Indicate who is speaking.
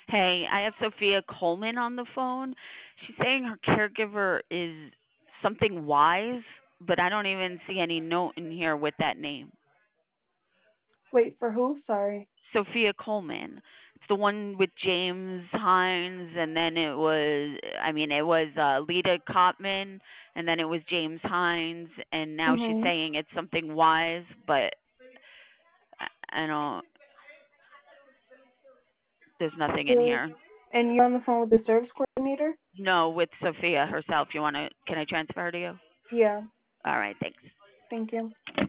Speaker 1: Hey, I have Sophia Coleman on the phone. She's saying her caregiver is something wise, but I don't even see any note in here with that name.
Speaker 2: Wait, for who? Sorry.
Speaker 1: Sophia Coleman. It's the one with James Hines, and then it was Lita Copman, and then it was James Hines, and now she's
Speaker 2: Mhm.
Speaker 1: saying it's something wise, but I don't. There's nothing in
Speaker 2: Good.
Speaker 1: here.
Speaker 2: And you're on the phone with the service coordinator?
Speaker 1: No, with Sophia herself. You wanna? Can I transfer her to you?
Speaker 2: Yeah.
Speaker 1: All right, thanks.
Speaker 2: Thank you.